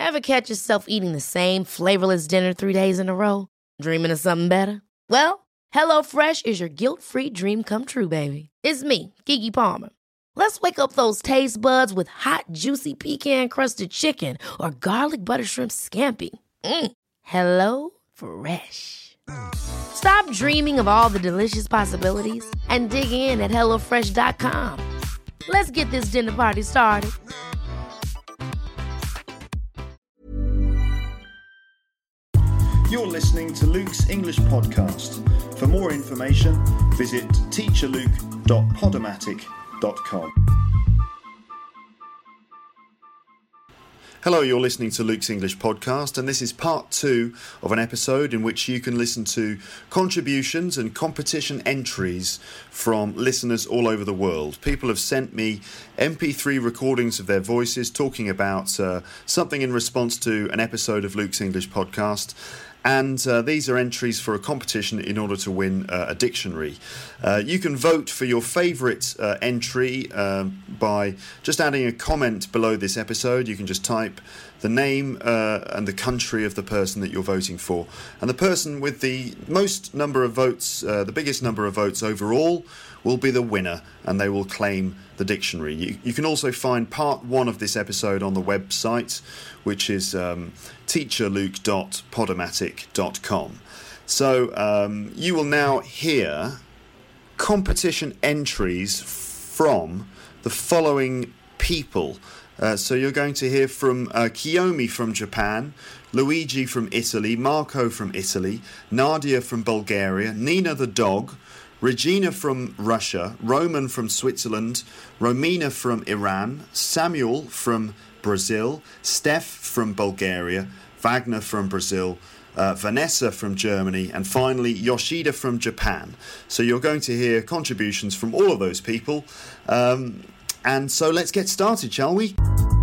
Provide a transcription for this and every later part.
Ever catch yourself eating the same flavorless dinner 3 days in a row? Dreaming of something better? Well, HelloFresh is your guilt-free dream come true, baby. It's me, Keke Palmer. Let's wake up those taste buds with hot, juicy pecan-crusted chicken or garlic butter shrimp scampi. Hello Fresh. Stop dreaming of all the delicious possibilities and dig in at HelloFresh.com. Let's get this dinner party started. You're listening to Luke's English Podcast. For more information, visit teacherluke.podomatic.com. Hello, you're listening to Luke's English Podcast, and this is part 2 of an episode in which you can listen to contributions and competition entries from listeners all over the world. People have sent me MP3 recordings of their voices talking about something in response to an episode of Luke's English Podcast. And these are entries for a competition in order to win a dictionary. You can vote for your favourite entry by just adding a comment below this episode. You can just type the name and the country of the person that you're voting for. And the person with the most number of votes, the biggest number of votes overall, will be the winner, and they will claim the dictionary. You can also find part 1 of this episode on the website, which is teacherluke.podomatic.com. So you will now hear competition entries from the following people. So you're going to hear from Kiyomi from Japan, Luigi from Italy, Marco from Italy, Nadia from Bulgaria, Nina the dog, Regina from Russia, Roman from Switzerland, Romina from Iran, Samuel from Brazil, Steph from Bulgaria, Wagner from Brazil, Vanessa from Germany, and finally Yoshida from Japan. So you're going to hear contributions from all of those people. And so let's get started, shall we?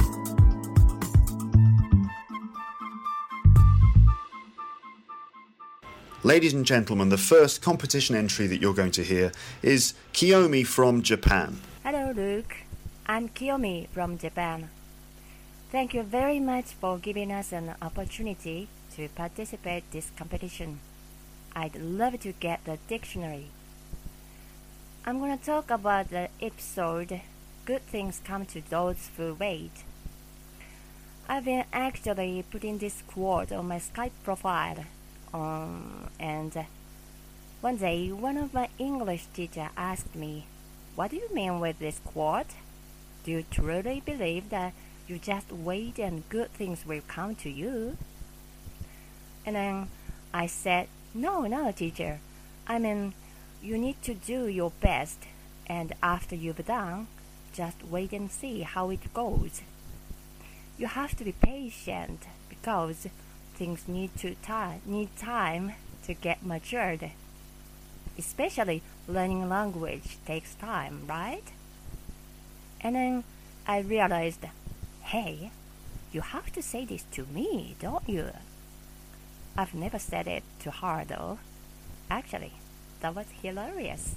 Ladies and gentlemen, the first competition entry that you're going to hear is Kiyomi from Japan. Hello, Luke. I'm Kiyomi from Japan. Thank you very much for giving us an opportunity to participate in this competition. I'd love to get the dictionary. I'm going to talk about the episode Good Things Come to Those Who Wait. I've been actually putting this quote on my Skype profile. And one day, one of my English teachers asked me, "What do you mean with this quote? Do you truly believe that you just wait and good things will come to you?" And then I said, No, teacher. I mean, you need to do your best, and after you've done, just wait and see how it goes. You have to be patient because things need time to get matured. Especially learning language takes time, right? And then I realized, hey, you have to say this to me, don't you? I've never said it to her though. Actually, that was hilarious.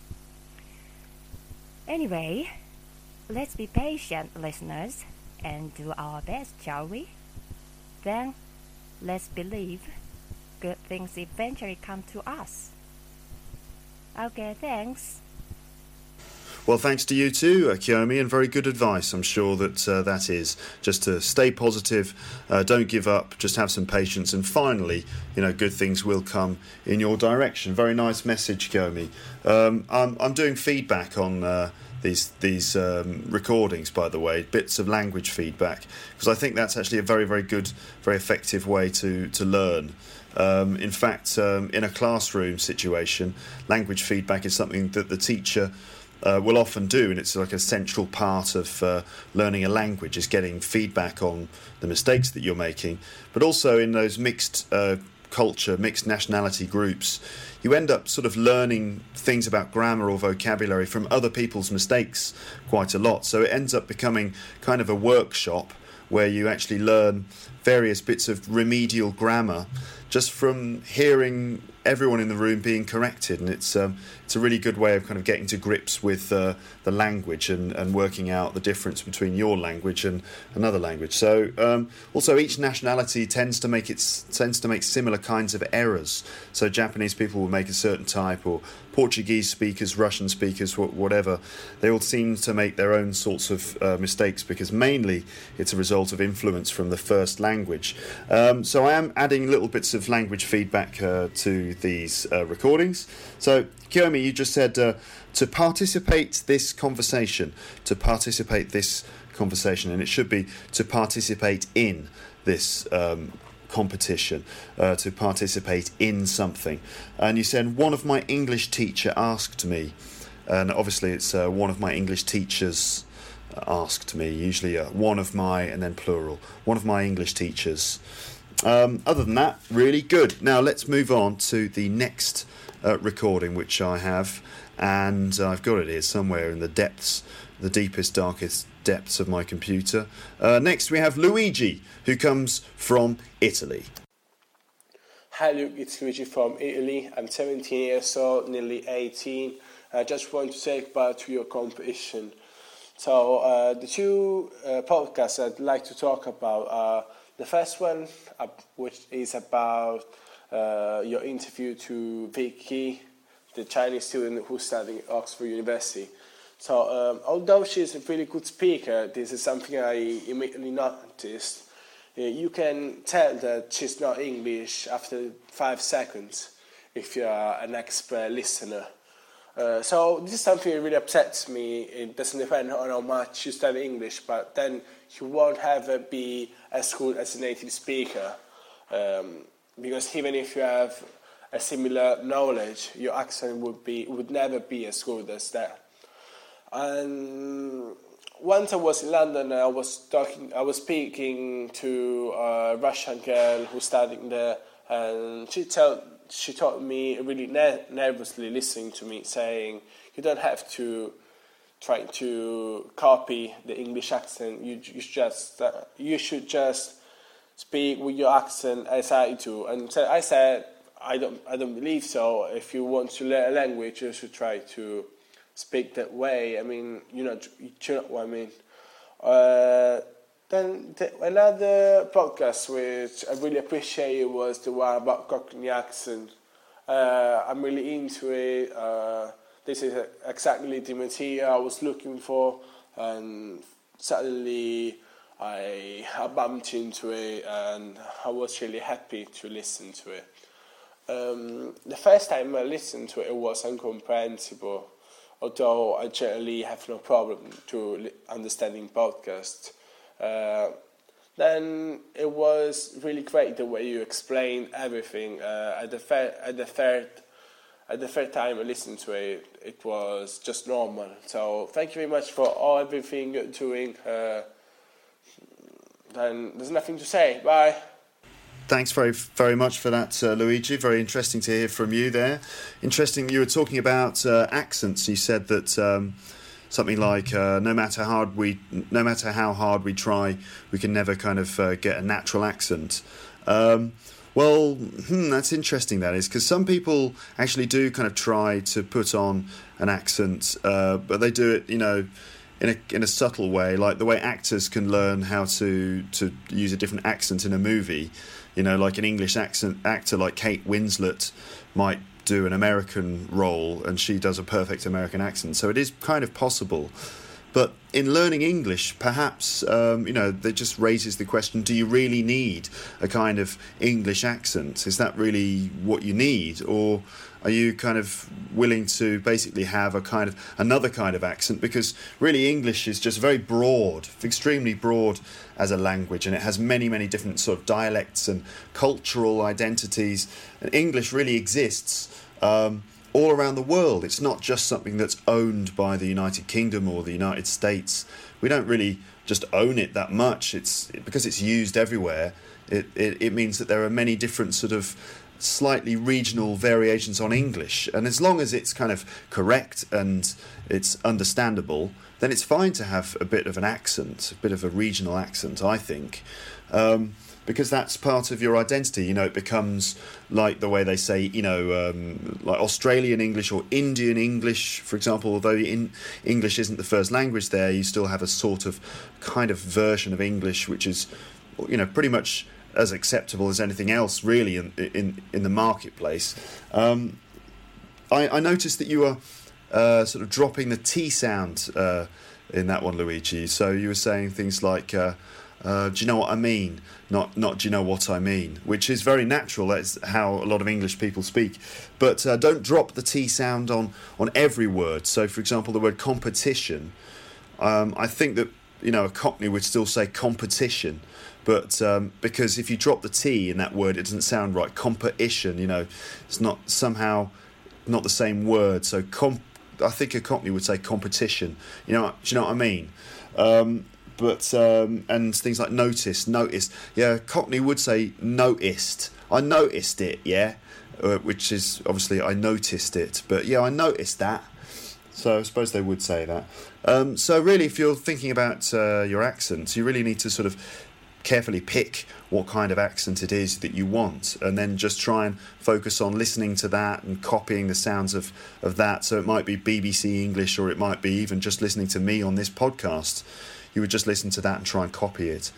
Anyway, let's be patient, listeners, and do our best, shall we? Then let's believe good things eventually come to us. Okay, thanks. Well, thanks to you too, Kiyomi, and very good advice. I'm sure that that is just to stay positive, don't give up, just have some patience, and finally, good things will come in your direction. Very nice message, Kiyomi. I'm doing feedback on these recordings, by the way, bits of language feedback, because I think that's actually a very, very good, very effective way to learn. In fact, in a classroom situation, language feedback is something that the teacher will often do, and it's like a central part of learning a language, is getting feedback on the mistakes that you're making. But also in those mixed culture, mixed nationality groups, you end up sort of learning things about grammar or vocabulary from other people's mistakes quite a lot. So it ends up becoming kind of a workshop where you actually learn various bits of remedial grammar just from hearing everyone in the room being corrected, and it's a really good way of kind of getting to grips with the language and working out the difference between your language and another language. So also each nationality tends to make similar kinds of errors. So Japanese people will make a certain type, or Portuguese speakers, Russian speakers, whatever. They all seem to make their own sorts of mistakes, because mainly it's a result of influence from the first language. So I am adding little bits of language feedback to these recordings. So Kiyomi, you just said to participate this conversation, and it should be to participate in this competition, to participate in something. And you said one of my English teacher asked me, and obviously it's one of my English teachers asked me, usually one of my, and then plural, one of my English teachers. Other than that, really good. Now let's move on to the next recording, which I have, and I've got it here somewhere in the depths, the deepest, darkest depths of my computer. Next we have Luigi, who comes from Italy. Hi Luke, it's Luigi from Italy. I'm 17 years old, nearly 18. I just want to take part to your competition. So the two podcasts I'd like to talk about are the first one, which is about your interview to Vicky, the Chinese student who's studying at Oxford University. So although she's a really good speaker, this is something I immediately noticed. You can tell that she's not English after 5 seconds if you're an expert listener. So this is something that really upsets me. It doesn't depend on how much you study English, but then you won't ever be as good as a native speaker. Because even if you have a similar knowledge, your accent would never be as good as that. And once I was in London, I was speaking to a Russian girl who's studying there, and she told me really nervously, listening to me, saying, "You don't have to try to copy the English accent. You should just speak with your accent as I do." And so I said, I don't believe so. If you want to learn a language, you should try to speak that way. I mean, you know what I mean. Then another podcast which I really appreciated was the one about Cockney accent. I'm really into it. This is exactly the material I was looking for, and suddenly I bumped into it, and I was really happy to listen to it. The first time I listened to it was incomprehensible, although I generally have no problem to understanding podcasts. Then it was really great the way you explained everything. At the third time I listened to it, it was just normal. So thank you very much for everything you're doing. Then there's nothing to say. Bye. Thanks very, very much for that, Luigi. Very interesting to hear from you there. Interesting, you were talking about accents. You said that something like no matter how hard we try, we can never kind of get a natural accent. That's interesting, that is, because some people actually do kind of try to put on an accent, but they do it, in a subtle way, like the way actors can learn how to use a different accent in a movie. Like an English actor like Kate Winslet might do an American role, and she does a perfect American accent. So it is kind of possible. But in learning English, perhaps, that just raises the question, do you really need a kind of English accent? Is that really what you need? Or are you kind of willing to basically have another kind of accent? Because really English is just very broad, extremely broad as a language, and it has many, many different sort of dialects and cultural identities. And English really exists all around the world. It's not just something that's owned by the United Kingdom or the United States. We don't really just own it that much. Because it's used everywhere. It means that there are many different sort of slightly regional variations on English, and as long as it's kind of correct and it's understandable, then it's fine to have a bit of an accent, a bit of a regional accent, I think. because that's part of your identity. It becomes like the way they say, like Australian English or Indian English, for example. Although English isn't the first language there, you still have a sort of kind of version of English which is, pretty much as acceptable as anything else, really, in the marketplace. I noticed that you were sort of dropping the T sound in that one, Luigi. So you were saying things like, do you know what I mean? Not do you know what I mean? Which is very natural. That's how a lot of English people speak. But don't drop the T sound on every word. So, for example, the word competition, I think that, a Cockney would still say competition. But because if you drop the T in that word, it doesn't sound right. Competition, it's not somehow not the same word. So I think a Cockney would say competition. Do you know what I mean? And things like noticed. Yeah, Cockney would say noticed. I noticed it, yeah, which is obviously I noticed it. But yeah, I noticed that. So I suppose they would say that. So really, if you're thinking about your accent, you really need to sort of carefully pick what kind of accent it is that you want, and then just try and focus on listening to that and copying the sounds of that. So it might be BBC English, or it might be even just listening to me on this podcast. You would just listen to that and try and copy it.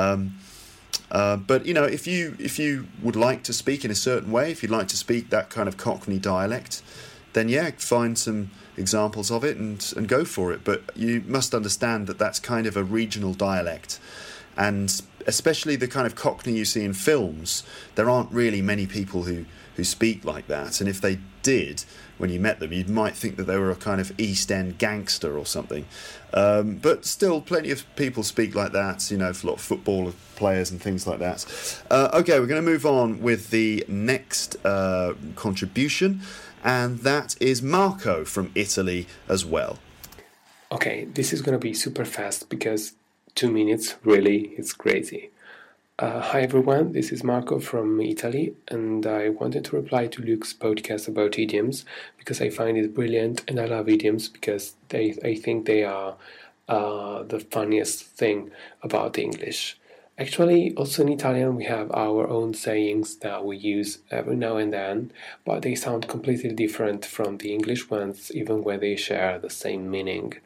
But if you would like to speak in a certain way, if you'd like to speak that kind of Cockney dialect, then yeah, find some examples of it and go for it. But you must understand that that's kind of a regional dialect, and especially the kind of Cockney you see in films, there aren't really many people who speak like that. And if they did, when you met them, you might think that they were a kind of East End gangster or something. But still, plenty of people speak like that, for a lot of football players and things like that. Okay, we're going to move on with the next contribution, and that is Marco from Italy as well. Okay, this is going to be super fast because 2 minutes, really, it's crazy. Hi everyone, this is Marco from Italy, and I wanted to reply to Luke's podcast about idioms because I find it brilliant, and I love idioms because I think they are the funniest thing about English. Actually, also in Italian we have our own sayings that we use every now and then, but they sound completely different from the English ones, even when they share the same meaning.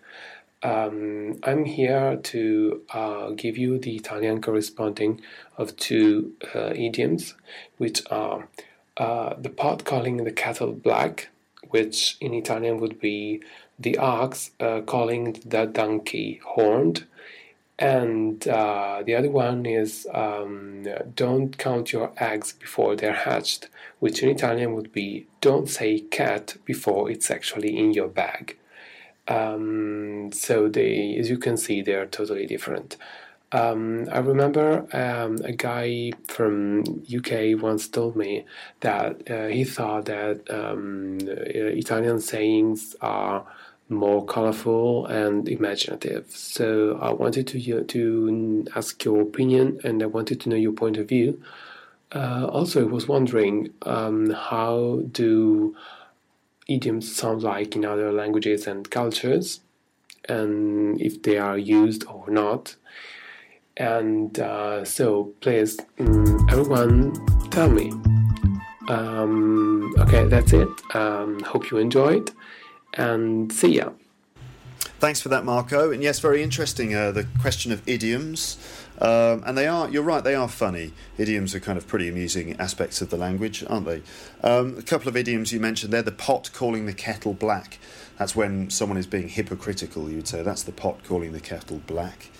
I'm here to give you the Italian corresponding of 2 idioms, which are the pot calling the kettle black, which in Italian would be the ox calling the donkey horned, and the other one is don't count your eggs before they're hatched, which in Italian would be don't say cat before it's actually in your bag. So as you can see, they are totally different. I remember a guy from UK once told me that he thought that Italian sayings are more colorful and imaginative. So I wanted to ask your opinion, and I wanted to know your point of view. Also, I was wondering how do idioms sound like in other languages and cultures, and if they are used or not. And so please, everyone, tell me. Okay, that's it. Hope you enjoyed, and see ya. Thanks for that, Marco. And yes, very interesting, the question of idioms. And you're right, they are funny. Idioms are kind of pretty amusing aspects of the language, aren't they? A couple of idioms you mentioned there, the pot calling the kettle black. That's when someone is being hypocritical, you would say. That's the pot calling the kettle black.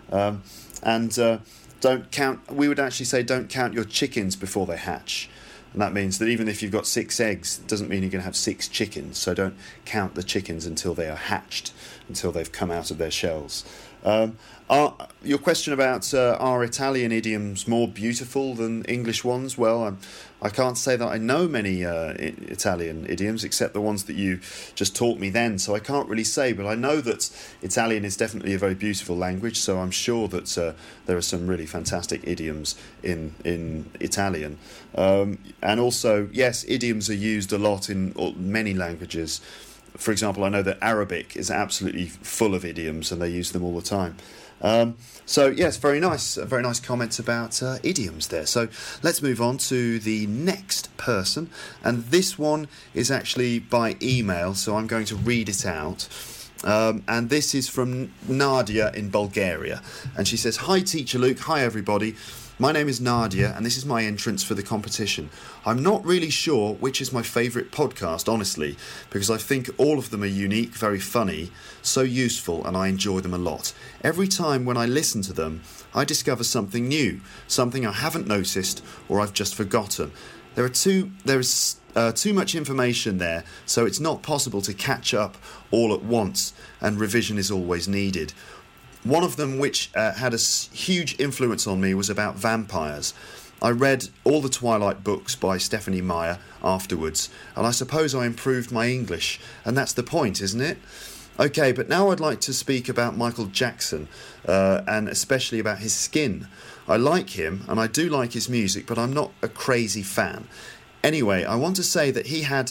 We would actually say don't count your chickens before they hatch. And that means that even if you've got 6 eggs, it doesn't mean you're going to have 6 chickens. So don't count the chickens until they are hatched, until they've come out of their shells. Your question about are Italian idioms more beautiful than English ones? Well, I can't say that I know many Italian idioms except the ones that you just taught me then, so I can't really say, but I know that Italian is definitely a very beautiful language, so I'm sure that there are some really fantastic idioms in Italian. And also, yes, idioms are used a lot in many languages. For example, I know that Arabic is absolutely full of idioms and they use them all the time. So yes, very nice comments about idioms there. So let's move on to the next person, and this one is actually by email, so I'm going to read it out. And this is from Nadia in Bulgaria, and she says, "Hi Teacher Luke, hi everybody. My name is Nadia, and this is my entrance for the competition. I'm not really sure which is my favourite podcast, honestly, because I think all of them are unique, very funny, so useful, and I enjoy them a lot. Every time when I listen to them, I discover something new, something I haven't noticed or I've just forgotten. There is too much information there, so it's not possible to catch up all at once, and revision is always needed. One of them which had a huge influence on me was about vampires. I read all the Twilight books by Stephenie Meyer afterwards, and I suppose I improved my English, and that's the point, isn't it? Okay, but now I'd like to speak about Michael Jackson, and especially about his skin. I like him, and I do like his music, but I'm not a crazy fan. Anyway, I want to say that he had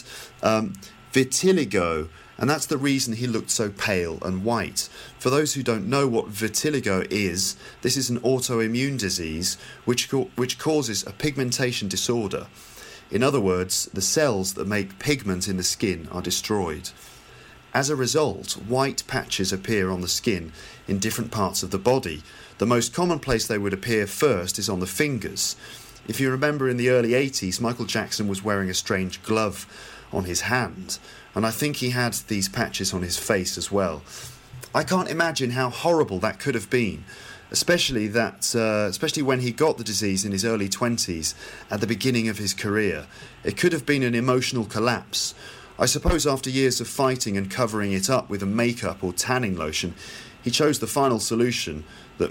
vitiligo, and that's the reason he looked so pale and white. For those who don't know what vitiligo is, this is an autoimmune disease which causes a pigmentation disorder. In other words, the cells that make pigment in the skin are destroyed. As a result, white patches appear on the skin in different parts of the body. The most common place they would appear first is on the fingers. If you remember, in the early 80s, Michael Jackson was wearing a strange glove on his hand, and I think he had these patches on his face as well. I can't imagine how horrible that could have been, especially when he got the disease in his early 20s at the beginning of his career. It could have been an emotional collapse. I suppose after years of fighting and covering it up with a makeup or tanning lotion, he chose the final solution that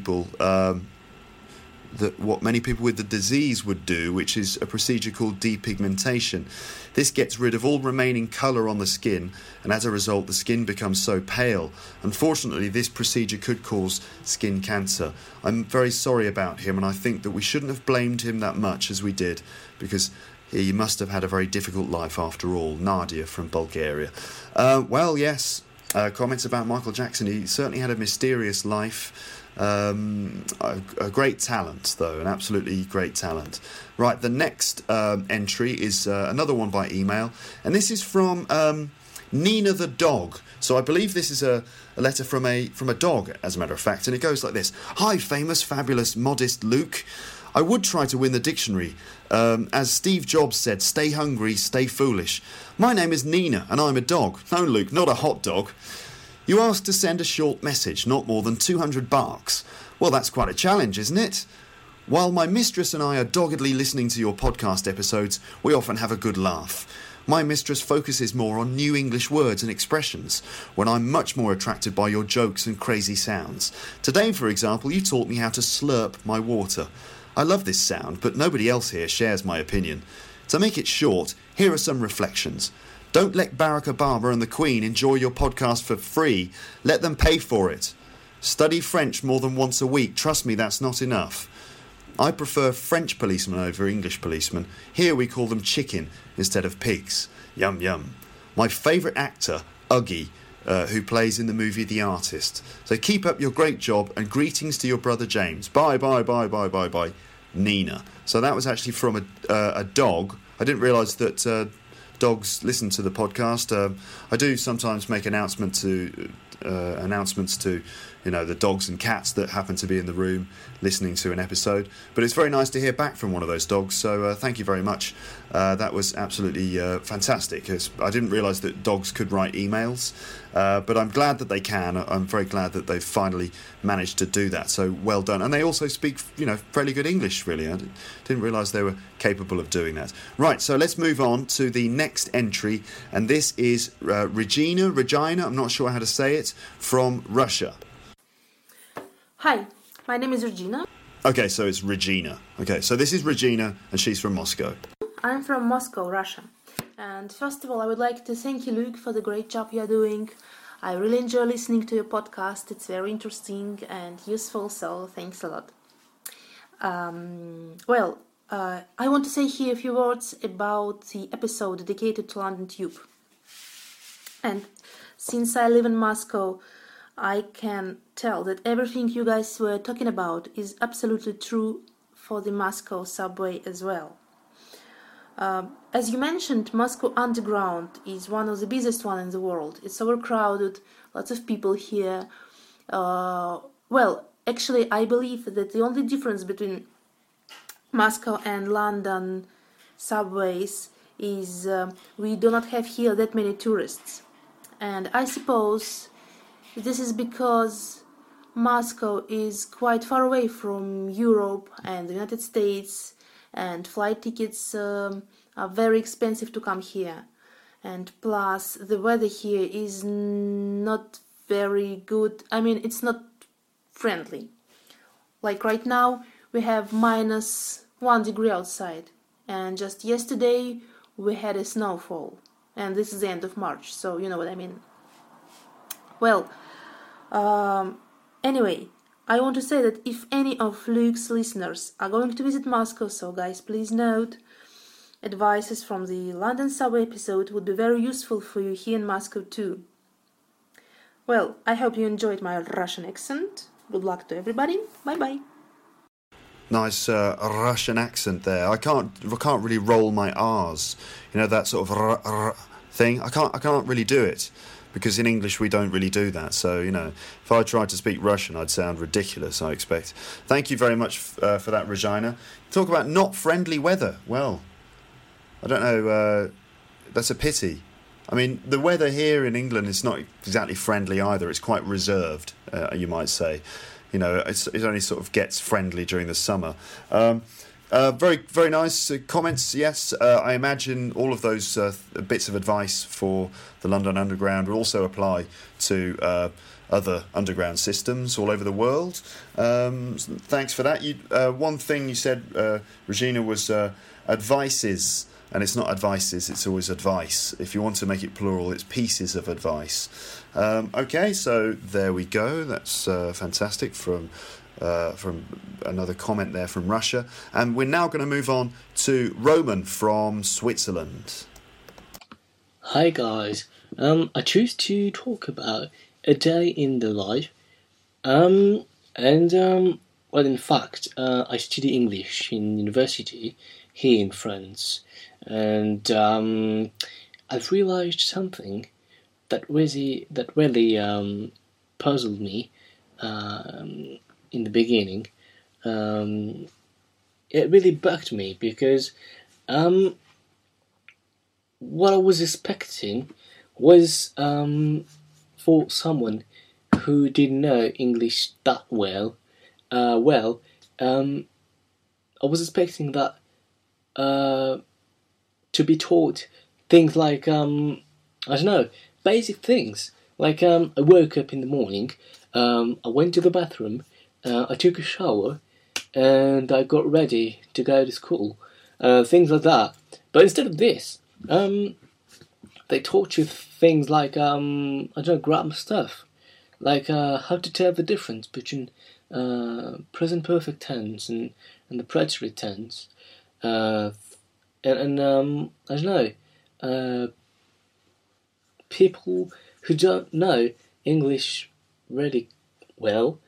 what many people with the disease would do, which is a procedure called depigmentation. This gets rid of all remaining colour on the skin, and as a result the skin becomes so pale. Unfortunately, this procedure could cause skin cancer. I'm very sorry about him, and I think that we shouldn't have blamed him that much as we did, because he must have had a very difficult life after all. Nadia from Bulgaria. Comments about Michael Jackson. He certainly had a mysterious life. A great talent, though, an absolutely great talent. Right, the next entry is another one by email, and this is from Nina the dog. So I believe this is a letter from a dog, as a matter of fact, and it goes like this. Hi, famous, fabulous, modest Luke. I would try to win the dictionary. As Steve Jobs said, stay hungry, stay foolish. My name is Nina, and I'm a dog. No, Luke, not a hot dog. You asked to send a short message, not more than 200 barks. Well, that's quite a challenge, isn't it? While my mistress and I are doggedly listening to your podcast episodes, we often have a good laugh. My mistress focuses more on new English words and expressions, when I'm much more attracted by your jokes and crazy sounds. Today, for example, you taught me how to slurp my water. I love this sound, but nobody else here shares my opinion. To make it short, here are some reflections. Don't let Barack Obama and the Queen enjoy your podcast for free. Let them pay for it. Study French more than once a week. Trust me, that's not enough. I prefer French policemen over English policemen. Here we call them chicken instead of pigs. Yum yum. My favourite actor, Uggy, who plays in the movie The Artist. So keep up your great job, and greetings to your brother James. Bye, bye, bye, bye, bye, bye. Nina. So that was actually from a dog. I didn't realise that dogs listen to the podcast. I do sometimes make announcements to the dogs and cats that happen to be in the room listening to an episode. But it's very nice to hear back from one of those dogs, so thank you very much. That was absolutely fantastic. I didn't realise that dogs could write emails, but I'm glad that they can. I'm very glad that they've finally managed to do that, so well done. And they also speak, fairly good English, really. I didn't realise they were capable of doing that. Right, so let's move on to the next entry, and this is Regina, I'm not sure how to say it, from Russia. Hi, my name is Regina. Okay, so it's Regina. Okay, so this is Regina, and she's from Moscow. I'm from Moscow, Russia. And first of all, I would like to thank you, Luke, for the great job you're doing. I really enjoy listening to your podcast. It's very interesting and useful, so thanks a lot. I want to say here a few words about the episode dedicated to London Tube. And since I live in Moscow, I can tell that everything you guys were talking about is absolutely true for the Moscow subway as well. As you mentioned, Moscow Underground is one of the busiest one in the world. It's overcrowded, lots of people here. Actually, I believe that the only difference between Moscow and London subways is we do not have here that many tourists. And I suppose this is because Moscow is quite far away from Europe and the United States, and flight tickets are very expensive to come here. And plus, the weather here is not very good. I mean, it's not friendly. Like right now, we have -1 degree outside. And just yesterday, we had a snowfall. And this is the end of March, so you know what I mean. Well, anyway, I want to say that if any of Luke's listeners are going to visit Moscow, so guys, please note, advices from the London subway episode would be very useful for you here in Moscow too. Well, I hope you enjoyed my Russian accent. Good luck to everybody. Bye-bye. Nice Russian accent there. I can't really roll my R's. You know, that sort of thing. I can't really do it, because in English we don't really do that. So, you know, if I tried to speak Russian, I'd sound ridiculous, I expect. Thank you very much for that, Regina. Talk about not friendly weather. Well, I don't know. That's a pity. I mean, the weather here in England is not exactly friendly either. It's quite reserved, you might say. You know, it only sort of gets friendly during the summer. Very, very nice comments. Yes, I imagine all of those bits of advice for the London Underground will also apply to other underground systems all over the world. Thanks for that. One thing you said, Regina, was advices. And it's not advices, it's always advice. If you want to make it plural, it's pieces of advice. Okay, so there we go. That's fantastic from another comment there from Russia. And we're now going to move on to Roman from Switzerland. Hi guys. I choose to talk about a day in the life. Well, in fact, I study English in university here in France. And I've realized something that really puzzled me in the beginning. It really bugged me because what I was expecting was for someone who didn't know English that well. I was expecting that to be taught things like, I don't know, basic things. Like, I woke up in the morning, I went to the bathroom, I took a shower, and I got ready to go to school. Things like that. But instead of this, they taught you things like, I don't know, grammar stuff. Like, how to tell the difference between present perfect tense and the preterite tense. I don't know, people who don't know English really well,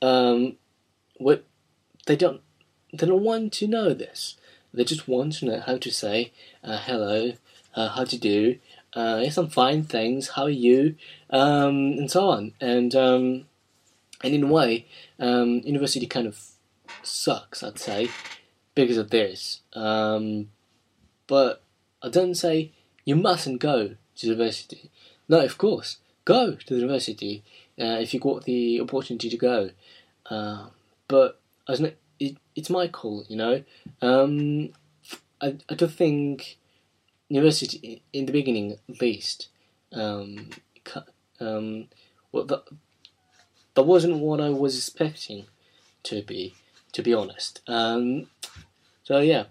they don't want to know this. They just want to know how to say hello, how to do, yes, I'm fine, thanks, how are you, and so on. And in a way, university kind of sucks, I'd say, because of this. But I don't say you mustn't go to university. No, of course, go to the university if you got the opportunity to go. But it's my call, you know. I don't think university in the beginning, at least, that wasn't what I was expecting to be honest. So yeah.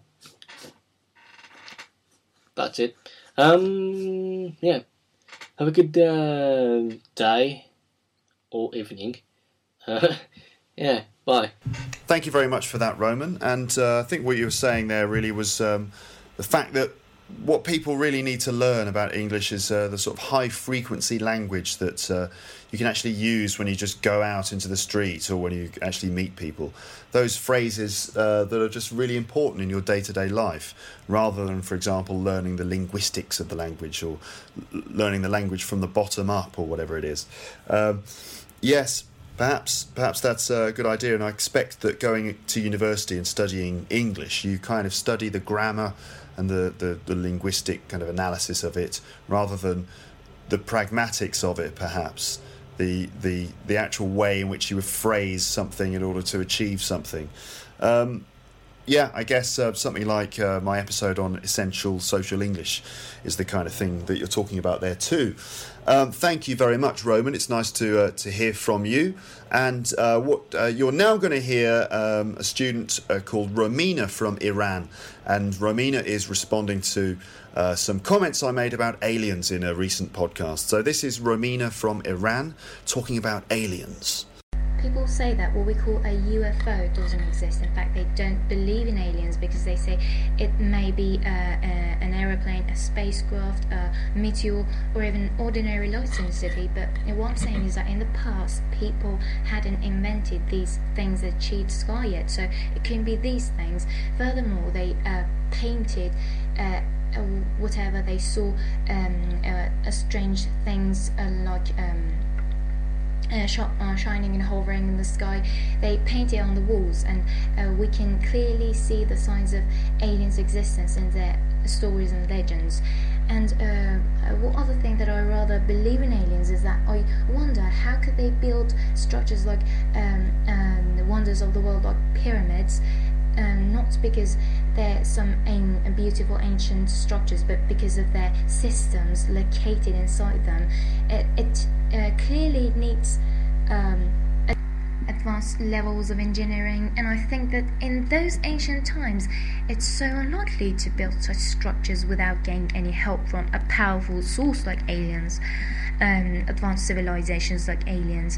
That's it. Yeah. Have a good day or evening. Yeah, bye. Thank you very much for that, Roman. And I think what you were saying there really was the fact that what people really need to learn about English is the sort of high-frequency language that you can actually use when you just go out into the street or when you actually meet people. Those phrases that are just really important in your day-to-day life, rather than, for example, learning the linguistics of the language or learning the language from the bottom up or whatever it is. Yes, perhaps that's a good idea, and I expect that going to university and studying English, you kind of study the grammar and the linguistic kind of analysis of it, rather than the pragmatics of it, perhaps. The actual way in which you would phrase something in order to achieve something. I guess something like my episode on essential social English is the kind of thing that you're talking about there too. Thank you very much, Roman. It's nice to hear from you. And you're now going to hear a student called Romina from Iran. And Romina is responding to some comments I made about aliens in a recent podcast. So this is Romina from Iran talking about aliens. People say that what we call a UFO doesn't exist. In fact, they don't believe in aliens because they say it may be an aeroplane, a spacecraft, a meteor, or even ordinary lights in the city. But what I'm saying is that in the past, people hadn't invented these things that achieved sky yet. So it can be these things. Furthermore, they painted whatever they saw, strange things like shining and hovering in the sky. They paint it on the walls, and we can clearly see the signs of aliens' existence in their stories and legends. And one other thing that I rather believe in aliens is that I wonder how could they build structures like the wonders of the world, like pyramids, not because they're some beautiful ancient structures, but because of their systems located inside them. It clearly needs advanced levels of engineering, and I think that in those ancient times it's so unlikely to build such structures without getting any help from a powerful source like aliens, advanced civilizations like aliens.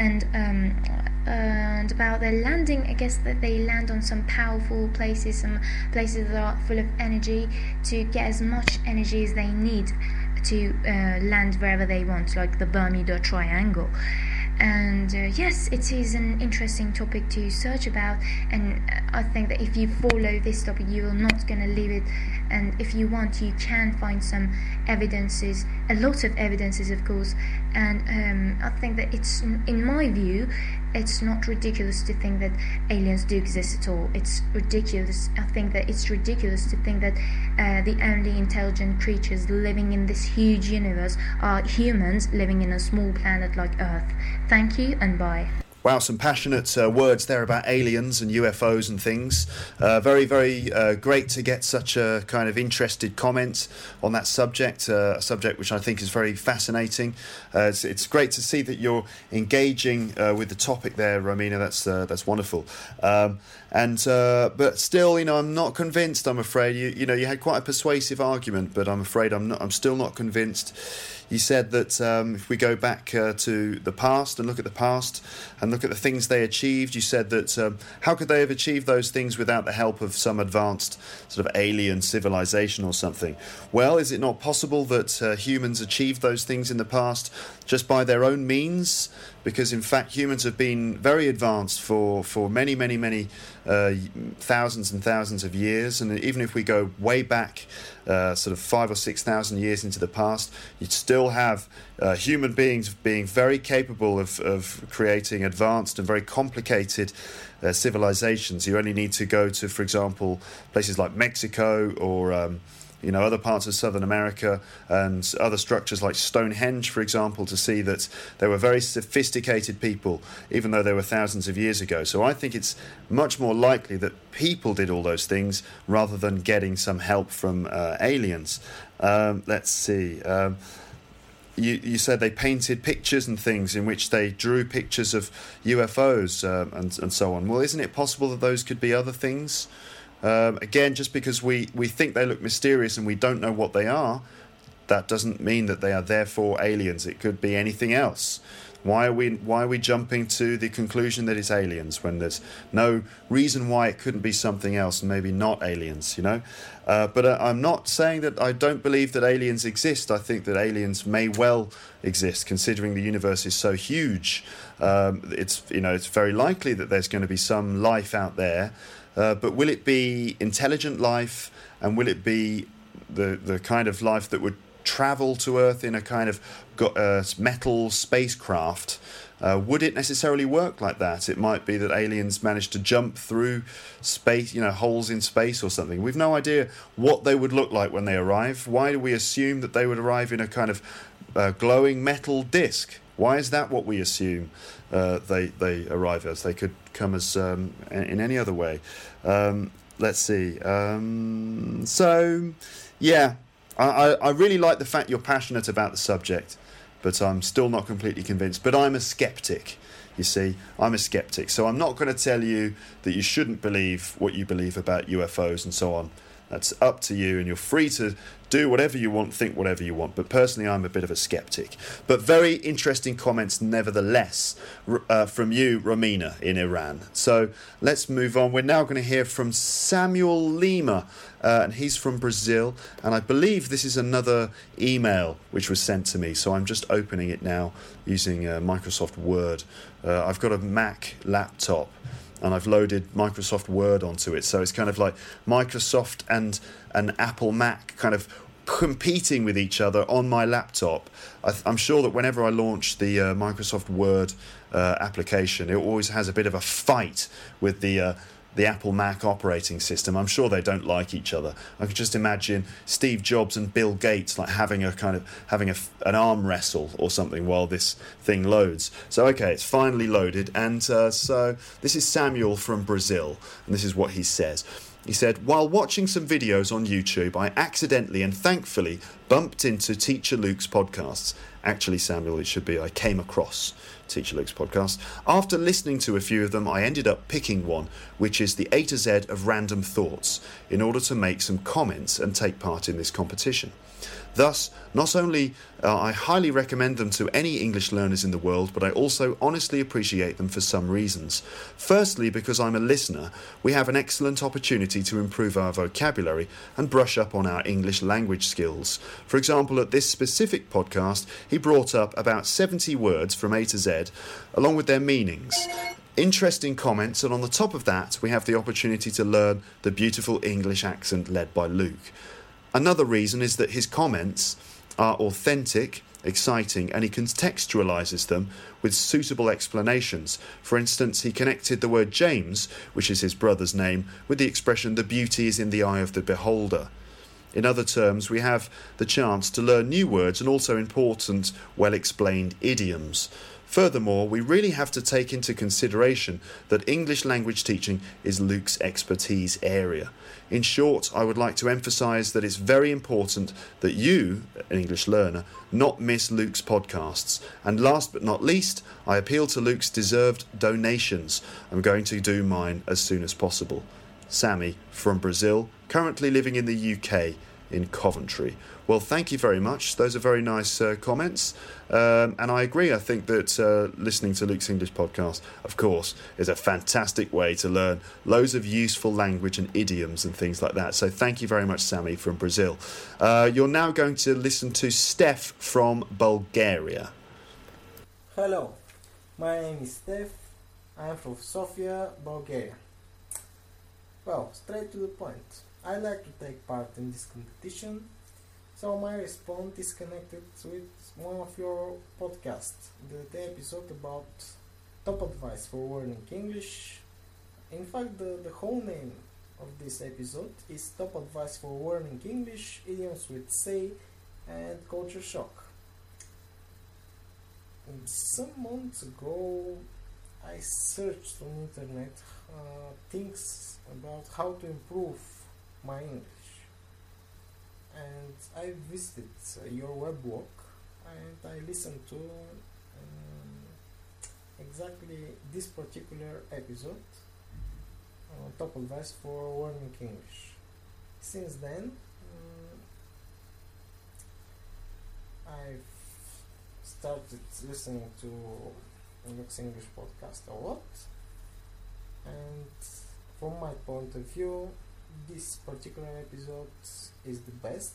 And about their landing, I guess that they land on some powerful places, some places that are full of energy, to get as much energy as they need to land wherever they want, like the Bermuda Triangle. And yes, it is an interesting topic to search about, and I think that if you follow this topic, you are not going to leave it. And if you want, you can find some evidences, a lot of evidences, of course. And I think that it's, in my view, it's not ridiculous to think that aliens do exist at all. It's ridiculous. I think that it's ridiculous to think that the only intelligent creatures living in this huge universe are humans living in a small planet like Earth. Thank you and bye. Wow, some passionate words there about aliens and UFOs and things. Very, very great to get such a kind of interested comment on that subject, a subject which I think is very fascinating. It's great to see that you're engaging with the topic there, Romina. That's wonderful. But still, I'm not convinced, I'm afraid. You had quite a persuasive argument, but I'm afraid I'm still not convinced. You said that if we go back to the past and look at the past and look at the things they achieved, you said that how could they have achieved those things without the help of some advanced sort of alien civilization or something? Well, is it not possible that humans achieved those things in the past just by their own means? Because in fact humans have been very advanced for many, many, many thousands and thousands of years, and even if we go way back sort of 5,000 or 6,000 years into the past, you'd still have human beings being very capable of creating advanced and very complicated civilizations. You only need to go to, for example, places like Mexico or other parts of Southern America and other structures like Stonehenge, for example, to see that they were very sophisticated people, even though they were thousands of years ago. So I think it's much more likely that people did all those things rather than getting some help from aliens. Let's see. You said they painted pictures and things in which they drew pictures of UFOs and so on. Well, isn't it possible that those could be other things? Again, just because we think they look mysterious and we don't know what they are, that doesn't mean that they are therefore aliens. It could be anything else. Why are we jumping to the conclusion that it's aliens when there's no reason why it couldn't be something else and maybe not aliens, you know? But I'm not saying that I don't believe that aliens exist. I think that aliens may well exist, considering the universe is so huge. It's very likely that there's going to be some life out there. But will it be intelligent life, and will it be the kind of life that would travel to Earth in a kind of metal spacecraft? Would it necessarily work like that? It might be that aliens managed to jump through space, holes in space or something. We've no idea what they would look like when they arrive. Why do we assume that they would arrive in a kind of glowing metal disc? Why is that what we assume they arrive as? They could come as in any other way. Let's see. I really like the fact you're passionate about the subject, but I'm still not completely convinced. But I'm a skeptic, you see. I'm a skeptic. So I'm not going to tell you that you shouldn't believe what you believe about UFOs and so on. That's up to you, and you're free to do whatever you want, think whatever you want. But personally, I'm a bit of a skeptic. But very interesting comments nevertheless from you, Romina, in Iran. So let's move on. We're now going to hear from Samuel Lima, and he's from Brazil. And I believe this is another email which was sent to me. So I'm just opening it now using Microsoft Word. I've got a Mac laptop, and I've loaded Microsoft Word onto it. So it's kind of like Microsoft and an Apple Mac kind of competing with each other on my laptop. I'm sure that whenever I launch the Microsoft Word application, it always has a bit of a fight with the Apple Mac operating system. I'm sure they don't like each other. I can just imagine Steve Jobs and Bill Gates like having an arm wrestle or something while this thing loads. So okay, it's finally loaded, and so this is Samuel from Brazil, and this is what he says. He said, while watching some videos on YouTube, I accidentally and thankfully bumped into Teacher Luke's podcasts. Actually, Samuel, it should be I came across Teacher Luke's podcast. After listening to a few of them, I ended up picking one, which is the A to Z of Random Thoughts, in order to make some comments and take part in this competition. Thus, not only I highly recommend them to any English learners in the world, but I also honestly appreciate them for some reasons. Firstly, because I'm a listener, we have an excellent opportunity to improve our vocabulary and brush up on our English language skills. For example, at this specific podcast, he brought up about 70 words from A to Z, along with their meanings. Interesting comments, and on the top of that, we have the opportunity to learn the beautiful English accent led by Luke. Another reason is that his comments are authentic, exciting, and he contextualises them with suitable explanations. For instance, he connected the word James, which is his brother's name, with the expression "the beauty is in the eye of the beholder." In other terms, we have the chance to learn new words and also important, well-explained idioms. Furthermore, we really have to take into consideration that English language teaching is Luke's expertise area. In short, I would like to emphasise that it's very important that you, an English learner, not miss Luke's podcasts. And last but not least, I appeal to Luke's deserved donations. I'm going to do mine as soon as possible. Sammy from Brazil, currently living in the UK, in Coventry. Well, thank you very much. Those are very nice comments. And I agree. I think that listening to Luke's English podcast, of course, is a fantastic way to learn loads of useful language and idioms and things like that. So thank you very much, Sammy from Brazil. You're now going to listen to Steph from Bulgaria. Hello, my name is Steph. I'm from Sofia, Bulgaria. Well, straight to the point. I like to take part in this competition, so my response is connected with one of your podcasts, the episode about top advice for learning English. In fact, the whole name of this episode is Top Advice for Learning English, Idioms with Say and Culture Shock. Some months ago, I searched on internet things about how to improve my English, and I visited your weblog and I listened to exactly this particular episode, Top Advice for Learning English. Since then, I've started listening to Lux English podcast a lot, and from my point of view, this particular episode is the best.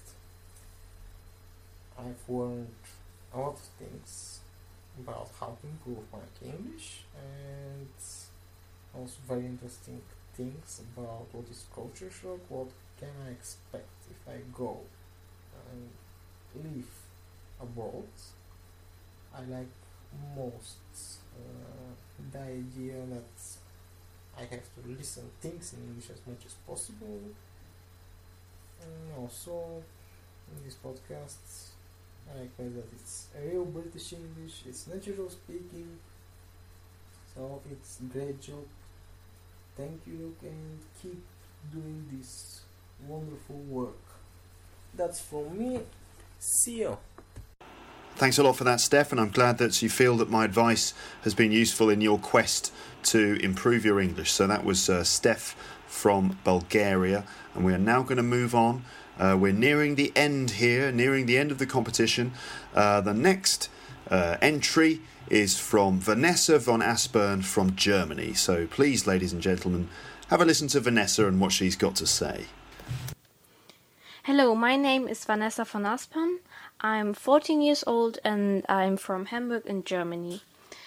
I've learned a lot of things about how to improve my English, and also very interesting things about what is culture shock, what can I expect if I go and live abroad. I like most the idea that I have to listen things in English as much as possible, and also in this podcast I like that it's a real British English, it's natural speaking, so it's a great job. Thank you, Luke, and keep doing this wonderful work. That's from me. See you. Thanks a lot for that, Steph, and I'm glad that you feel that my advice has been useful in your quest to improve your English. So that was Steph from Bulgaria, and we are now going to move on. We're nearing the end here, nearing the end of the competition. The next entry is from Vanessa von Aspern from Germany. So please, ladies and gentlemen, have a listen to Vanessa and what she's got to say. Hello, my name is Vanessa von Aspern. I'm 14 years old and I'm from Hamburg in Germany.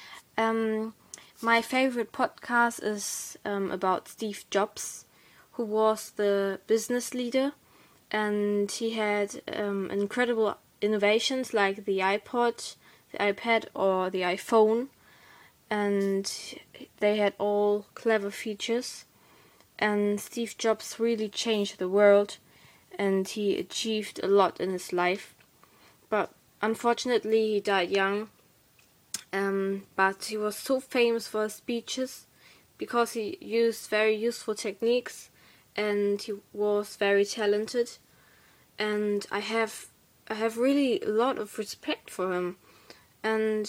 My favorite podcast is about Steve Jobs, who was the business leader, and he had incredible innovations like the iPod, the iPad or the iPhone, and they had all clever features, and Steve Jobs really changed the world and he achieved a lot in his life, but unfortunately he died young. But he was so famous for his speeches because he used very useful techniques and he was very talented, and I have really a lot of respect for him. And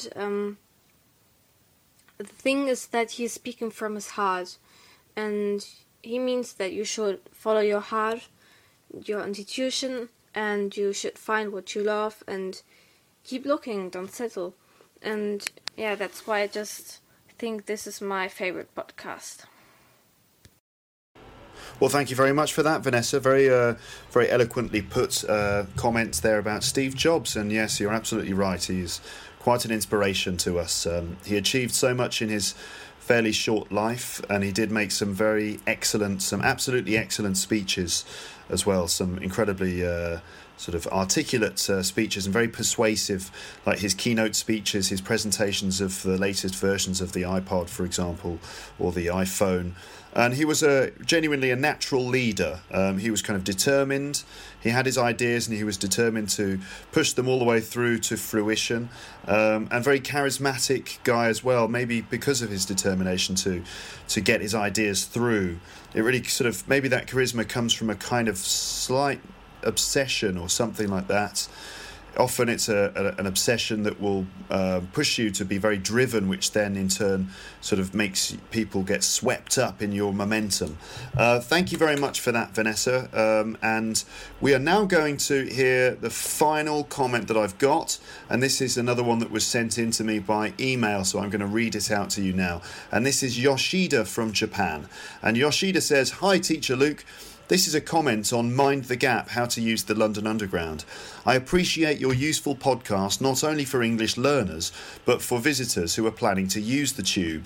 the thing is that he is speaking from his heart, and he means that you should follow your heart, your intuition, and you should find what you love and keep looking, don't settle. And yeah, that's why I just think this is my favorite podcast. Well, thank you very much for that, Vanessa. Very eloquently put comments there about Steve Jobs. And yes, you're absolutely right. He's quite an inspiration to us. He achieved so much in his fairly short life, and he did make some absolutely excellent speeches as well. Some incredibly sort of articulate speeches and very persuasive, like his keynote speeches, his presentations of the latest versions of the iPod, for example, or the iPhone. And he was genuinely a natural leader. He was kind of determined. He had his ideas and he was determined to push them all the way through to fruition. And very charismatic guy as well, maybe because of his determination to get his ideas through. It really sort of, maybe that charisma comes from a kind of slight obsession or something like that. Often it's an obsession that will push you to be very driven, which then in turn sort of makes people get swept up in your momentum. Thank you very much for that, Vanessa. And we are now going to hear the final comment that I've got. And this is another one that was sent in to me by email, so I'm going to read it out to you now. And this is Yoshida from Japan. And Yoshida says, "Hi, Teacher Luke. This is a comment on Mind the Gap, how to use the London Underground. I appreciate your useful podcast not only for English learners, but for visitors who are planning to use the tube.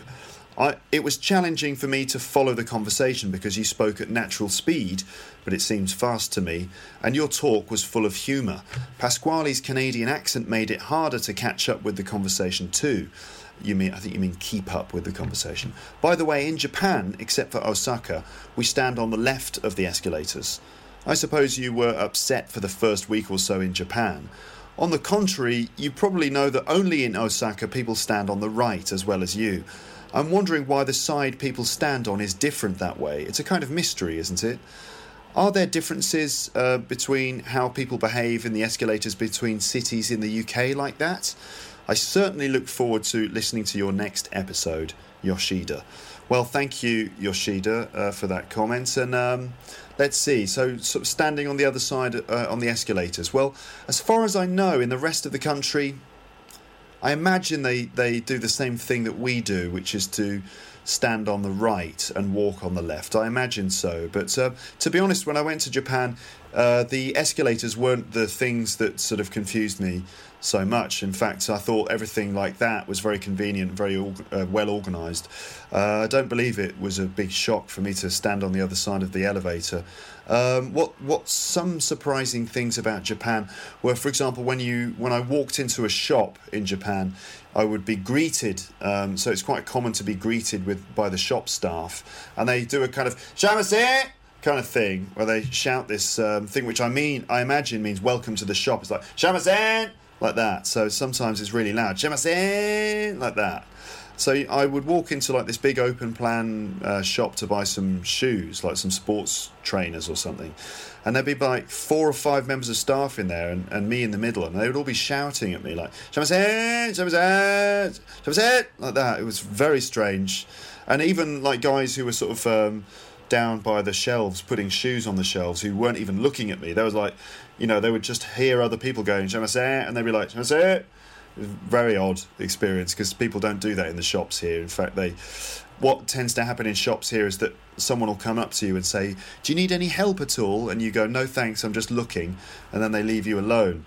It was challenging for me to follow the conversation because you spoke at natural speed, but it seems fast to me, and your talk was full of humour. Pasquale's Canadian accent made it harder to catch up with the conversation too. I think you mean keep up with the conversation. By the way, in Japan, except for Osaka, we stand on the left of the escalators. I suppose you were upset for the first week or so in Japan. On the contrary, you probably know that only in Osaka people stand on the right as well as you. I'm wondering why the side people stand on is different that way. It's a kind of mystery, isn't it? Are there differences between how people behave in the escalators between cities in the UK like that? I certainly look forward to listening to your next episode, Yoshida." Well, thank you, Yoshida, for that comment. And let's see, so sort of standing on the other side on the escalators. Well, as far as I know, in the rest of the country, I imagine they do the same thing that we do, which is to stand on the right and walk on the left. I imagine so. But to be honest, when I went to Japan, the escalators weren't the things that sort of confused me so much. In fact, I thought everything like that was very convenient, very well organised. I don't believe it was a big shock for me to stand on the other side of the elevator. What some surprising things about Japan were, for example, when I walked into a shop in Japan, I would be greeted. So it's quite common to be greeted by the shop staff, and they do a kind of "Shamase" kind of thing where they shout this thing, which I imagine means "Welcome to the shop." It's like "Shamase," like that. So sometimes it's really loud, "Shamase," like that. So I would walk into like this big open plan shop to buy some shoes, like some sports trainers or something. And there'd be like 4 or 5 members of staff in there and me in the middle. And they would all be shouting at me like, "Shamase, Shamase, Shamase," like that. It was very strange. And even like guys who were sort of down by the shelves, putting shoes on the shelves, who weren't even looking at me. They was like, they would just hear other people going, "Shamase," and they'd be like, "Shamase." It was a very odd experience because people don't do that in the shops here. In fact, what tends to happen in shops here is that someone will come up to you and say, "Do you need any help at all?" And you go, "No thanks, I'm just looking," and then they leave you alone.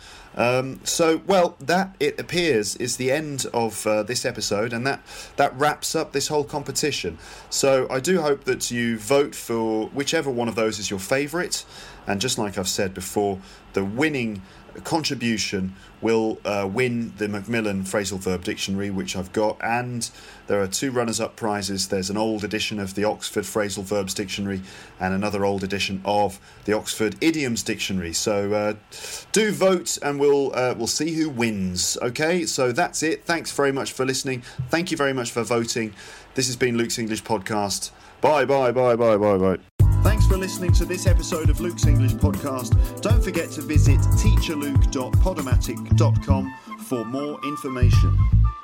That, it appears, is the end of this episode, and that wraps up this whole competition. So I do hope that you vote for whichever one of those is your favourite, and just like I've said before, the winning contribution will win the Macmillan Phrasal Verb Dictionary, which I've got, and there are 2 runners-up prizes. There's an old edition of the Oxford Phrasal Verbs Dictionary and another old edition of the Oxford Idioms Dictionary. So do vote, and we'll see who wins. Okay, so that's it. Thanks very much for listening. Thank you very much for voting. This has been Luke's English Podcast. Bye, bye, bye, bye, bye, bye. Thanks for listening to this episode of Luke's English Podcast. Don't forget to visit teacherluke.podomatic.com for more information.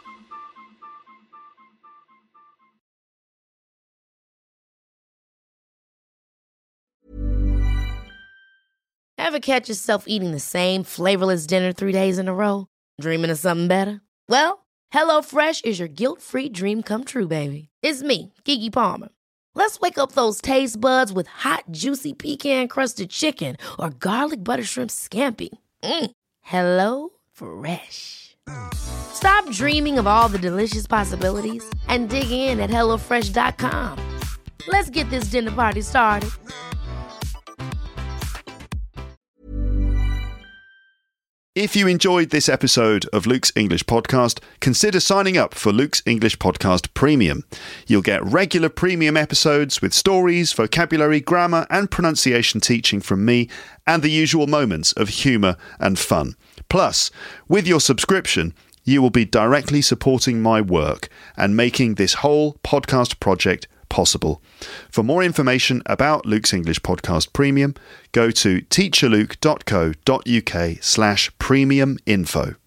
Ever catch yourself eating the same flavorless dinner 3 days in a row? Dreaming of something better? Well, HelloFresh is your guilt-free dream come true, baby. It's me, Keke Palmer. Let's wake up those taste buds with hot, juicy pecan-crusted chicken or garlic butter shrimp scampi. Hello Fresh. Stop dreaming of all the delicious possibilities and dig in at HelloFresh.com. Let's get this dinner party started. If you enjoyed this episode of Luke's English Podcast, consider signing up for Luke's English Podcast Premium. You'll get regular premium episodes with stories, vocabulary, grammar and pronunciation teaching from me, and the usual moments of humour and fun. Plus, with your subscription, you will be directly supporting my work and making this whole podcast project possible. For more information about Luke's English Podcast Premium, go to teacherluke.co.uk/premium info.